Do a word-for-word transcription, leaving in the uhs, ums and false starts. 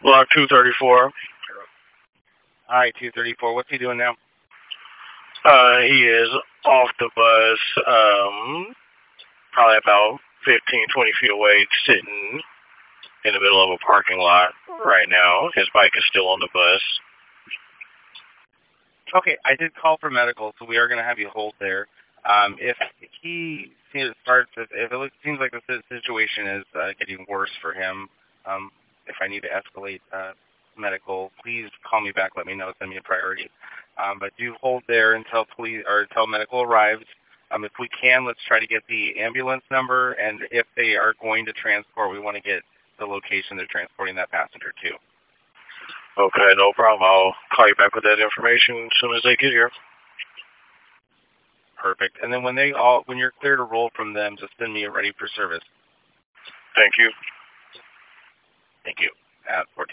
Block two thirty-four. All right, two thirty-four. What's he doing now? Uh, he is off the bus, um, probably about fifteen, twenty feet away, sitting in the middle of a parking lot right now. His bike is still on the bus. Okay, I did call for medical, so we are going to have you hold there. Um, if he starts, if it seems like the situation is uh, getting worse for him, um, if I need to escalate uh, medical, please call me back. Let me know. Send me a priority. Um, but do hold there until police or until medical arrives. Um, if we can, let's try to get the ambulance number, and if they are going to transport, we want to get the location they're transporting that passenger to. Okay, no problem. I'll call you back with that information as soon as they get here. Perfect. And then when they all, when you're clear to roll from them, just send me a ready for service. Thank you. Thank you. At fourteen.